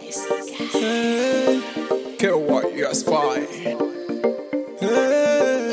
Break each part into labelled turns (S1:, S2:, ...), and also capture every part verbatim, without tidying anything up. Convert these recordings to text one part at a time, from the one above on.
S1: Hey, K Y S five. Hey,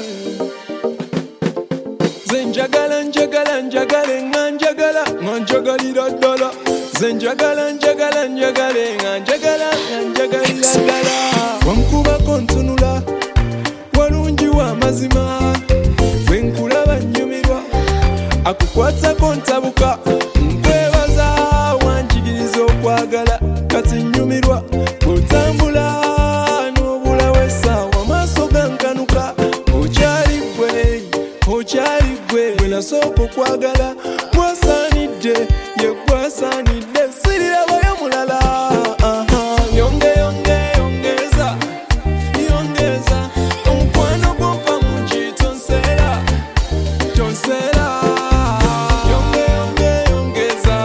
S1: Zenjagala, njagala, njagale, nganjagala, nganjagalira ddala. Zenjagala, njagala, njagale, nganjagala, nganjagalira ddala. Wankubako ntunula, walungi wa mazima. Wenkulaba nnyumirwa, akukwatako ntabuka. Nkwebaza wanjigiriza okwagala, kati nnyumirwa. Otambula n'obula w'essaawa, amaaso gankanuka. Okyali ggwe, okyali ggwe, gwe nasooka okwagala. Gwasaanidde, ye gwasaanidde, sirirabayo mulala. Yonge, yonge, yongeza, yongeza. Omukwano gw'ompa mungi tonsera, tonsera. Yonge, yonge, yongeza.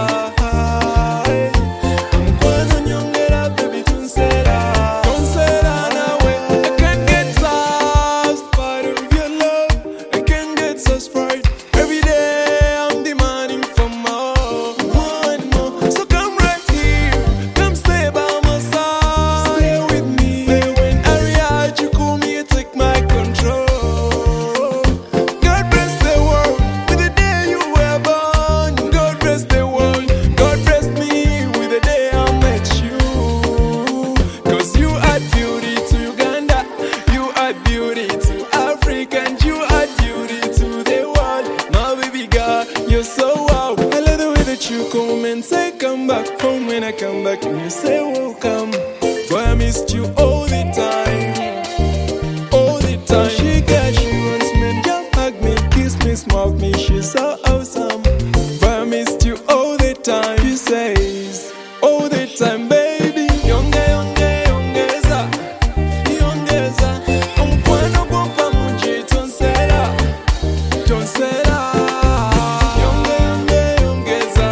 S1: Omukwano nyongera, baby, tonsera, tonsera nawe. I can't get satisfied of your love. I can't get satisfied. Every day I'm demanding for more, more and more. So come right here, come stay by my side. Stay with me. When I react, you call me and take my control. God bless the world with the day you were born. God bless the world. God bless me with the day I met you. Cause you add beauty to Uganda, you add beauty to Africa, and you add beauty to the world. My baby girl, you're so wow. I love the way that you come and say come back home. When I come back and you say welcome. Boy, I missed you all the time, all the time. She got she wants me, just hug me, kiss me, smoke me. She's so awesome. Boy, I missed you all the time. She says all the time, baby. Yonge, yonge, yongeza, yongeza. Omukwano gw'ompa mungi tonsera, tonsera. Yonge, yonge, yongeza.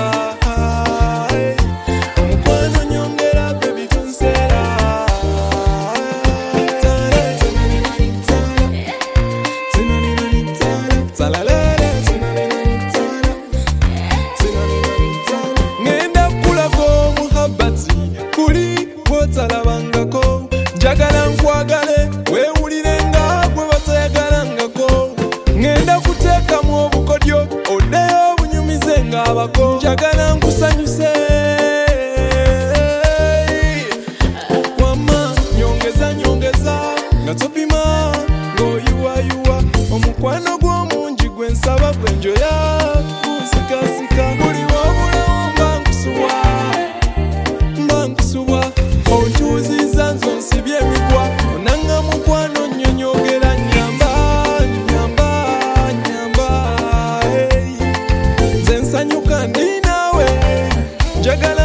S1: Omukwano nyongera, baby, tonsera. Tare, tare, tare. Tinani, tare, talalala, tinani, tare. Ngenda kulako muhabbati kuli bw'otalabangako. Njagala nkwagale weewulire nga gwe batayagalangako. Ngenda kuteekamu obukodyo oddeyo obunyumize ng'abako. Njagala nkusanyuse wamma nyongeza nyongeza nga topima ng'oyiwayuwa. Omukwano gw'omungi gwe nsaba gwe njoya kunsikasika. Buli w'obulawo mba nkusuwa, mba nkusuwa. Ontuuziza nze onsibye emigwa. Onanga mukwano nnyonyogera nyamba, nyamba, nyamba. Hey. Nze nsanyuka ndi naawe, njagala